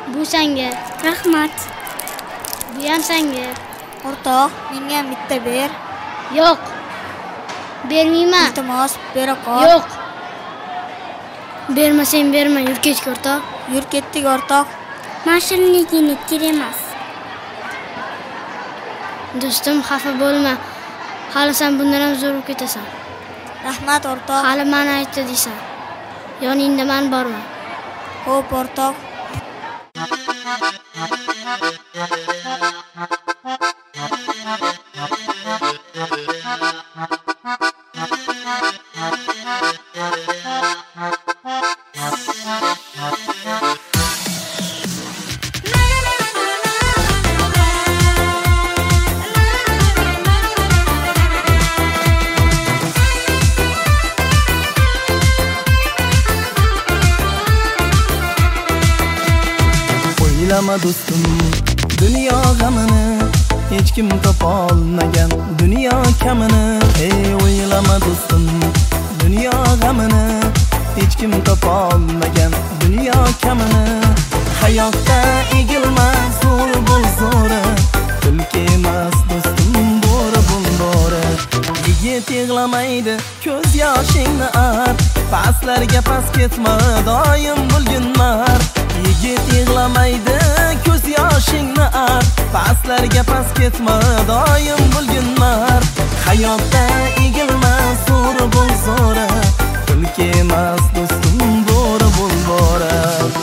Bu senga. Rahmat. Bu ham senga. O'rtoq, menga ham bitta ber. Yo'q. Bermayman. Iltimos, bera qol. Yo'q. Bermasang berma, yur ketdik o'rtoq. Yur ketdik o'rtoq. Mashinligini kerak. Do'stim, xafa bo'lma. Hali sen bundan ham zo'r ketasan. Rahmat o'rtoq. Hali meni aytdi deysan. Yoningda men borman. Xo'p o'rtoq. O'ylama do'stim, dunyo g'amini hech kim topa olmagan, dunyo kamini. O'ylama do'stim, dunyo g'amini hech kim topa olmagan, dunyo kamini. Hayotda egilmas zo'r bo'l zo'ri, tulki emas do'stim bo'ri bo'l bo'ri. Yigit yig'lamaydi, ko'z yoshingni art, pastlarga past ketma, doim bo'lgin mard. Yigit yig'lamaydi, ko'z yoshingni art, pastlarga past ketma, doim bo'lgin mard. Hayotda egilmas zo'ri bo'l zo'ri, tulki emas do'stim bo'ri bo'l bo'ri.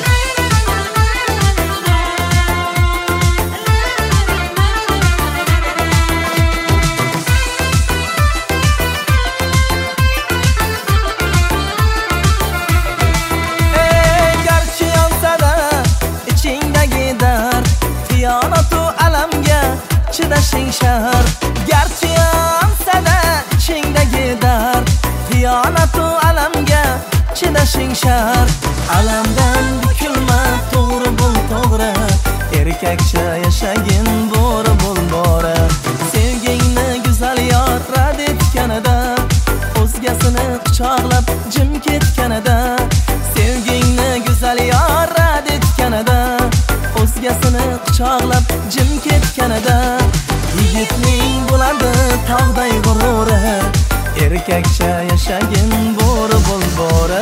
Chidashing shahar, garchi yonsa-da ichingdagi dard. Xiyonatu alamga chidashing shahar, alamdan bukilma, to'g'ri bo'l to'g'ri. Erkakcha yashagin, bo'ri bo'l bo'ri. Sevgingni go'zal yor rad etganida, o'zgasini quchoqlab jim ketganida. Sevgingni go'zal yor rad etganida, o'zgasini quchoqlab jim ketganida. Yigitning bo'ladi tog'day g'ururi, erkakcha yashagin, bo'ri bo'l bo'ri.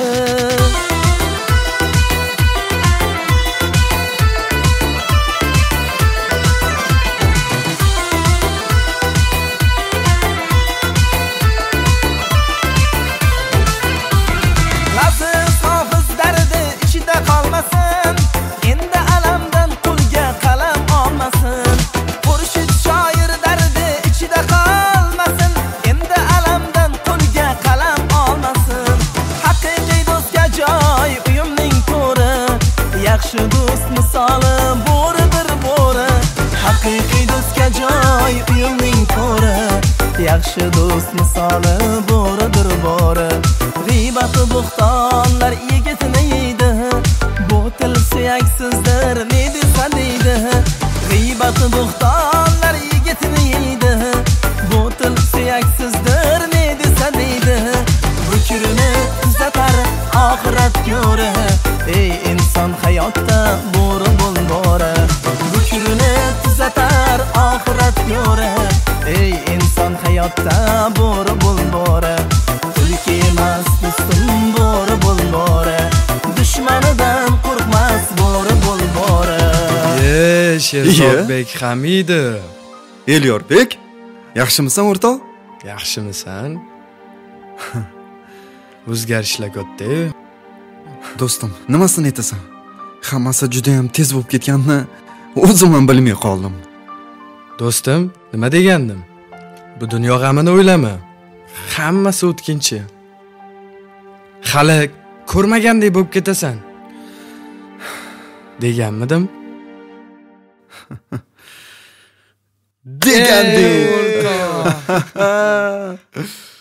Laziz hofiz dardi ichida qolmasin, endi alamdan qo'lga qalam olmasin. Xurshid shoir dardi ichida qolmasin, endi alamdan qo'lga qalam olmasin. Haqiqiy do'stga joy uyumning to'ri, yaxshi do'st misoli bo'ridir bo'ri. Haqiqiy do'stga joy uyumning to'ri, yaxshi do'st misoli bo'ridir bo'ri. G'iybat bo'xtonlar yigitni yeydi, bo'til suyaksizdir ne desa deydi. G'iybat bo'xtonlar yigitni yeydi, bo'til suyaksizdir ne desa deydi. Bukrini tuzatar oxirat ko'ri, ey inson hayotda bo'ri bo'l bo'ri. Bukrini tuzatar oxirat ko'ri, ey inson hayotda bo'ri bo'l bo'ri. Tulki emas do'stim bo'ri bo'l bo'ri, dushmanidan qo'rqmas bo'ri bo'l bo'ri. Sherzodbek Hamidov. Elyorbek, yaxshimisan o'rtoq? Yaxshimisan? O'zgarishlar katta. Do'stim, nimasini aytasan? Hammasi juda ham tez bo'lib ketganini o'zim ham bilmay qoldim. Do'stim, nima degandim? Bu dunyo g'amini o'ylama. Hammasi o'tkinchi. Hali ko'rmagandek bo'lib ketasan. Deganmidim? Degandek.